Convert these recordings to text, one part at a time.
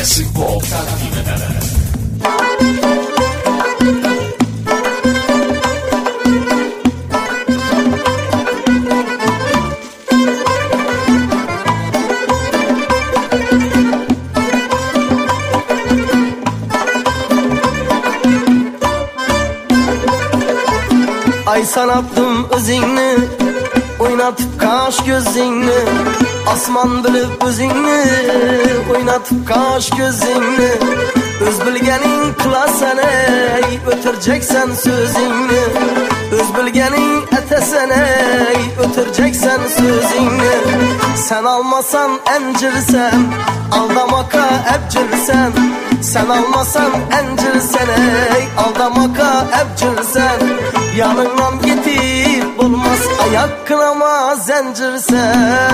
Classic Pop takdim eder. Ay sanattım özünü, oynatıp kaş gözünü. Asman bilip özünü, oynatıp kaş gözünü. Öz bilgenin kılasene, ötüreceksen sözünü. Öz bilgenin etesene, ötüreceksen sözünü. Sen almasan encirsen, aldamaka ebcirsen. Sen almasan encirsen, aldamaka ebcirsen. Yanından gitip bulmaz ayak kınama zencirsen.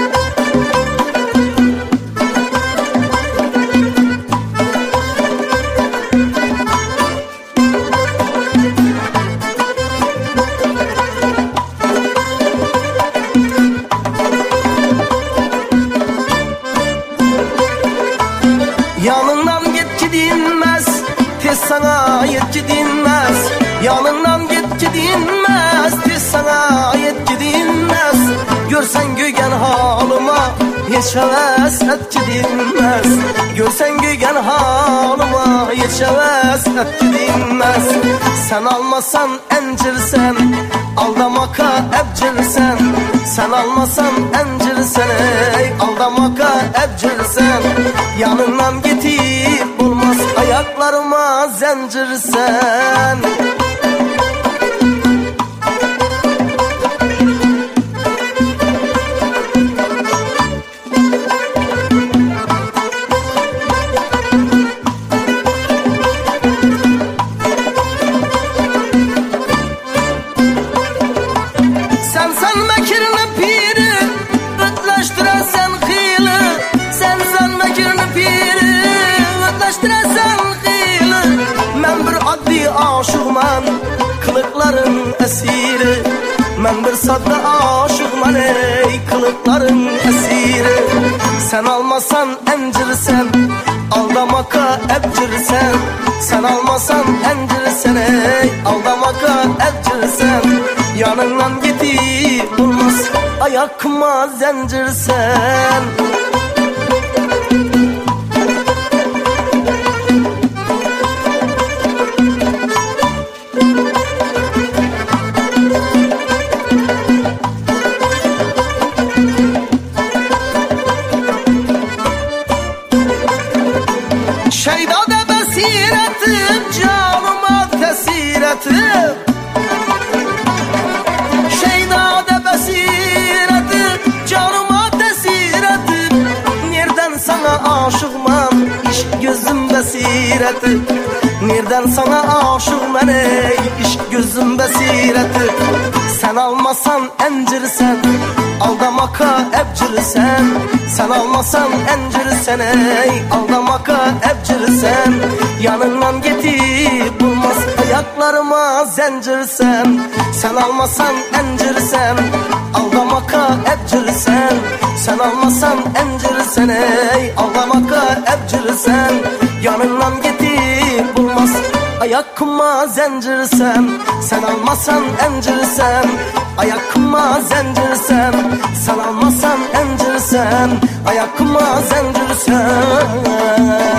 Yanından git ki dinmez, tez sana yetki dinmez. Yanından git ki dinmez, tez sana yetki dinmez. Görsen gögen halıma, hiç heves etki dinmez. Görsen gögen halıma, hiç heves etki dinmez. Sen almasan encirsen, aldamaka ebcirsen. Sen almasan encirsen, aldamaka ebcirsen. Yanından gitip bulmaz ayaklarıma zencirsen. Sen mekirini piri, ötleştiresen hıylı. Sen mekirini piri, ötleştiresen hıylı. Men bir adli aşıqman, kılıkların esiri. Men bir sadda aşıqman, kılıkların esiri. Sen almasan encirsen, aldamaka ebcirsen. Sen almasan encirsen, aldamaka ebcirsen. Yanından gitip bulmaz ayakıma zencirsen. Şeydade besiretim, canıma tesiretim. Şeydade besiretim, canıma tesiretim. Nereden sana aşıqman, iş gözüm besiretim. Nereden sana aşıqman, iş gözüm besiretim. Sen almasan encirsen, aldamaka ebcirsen. Sen almasan encirsen, aldamaka ebcirsen. Yanından gitip bulmaz ayaklarıma zencirsen. Sen almasan encirsen, aldamaka ebcirsen. Sen almasan encirsen, aldamaka ebcirsen. Yanından gitip bulmaz ayakıma zencirsen. Sen almasan encirsen, ayakıma zencirsen. Sen almasan encirsen, ayakıma zencirsen.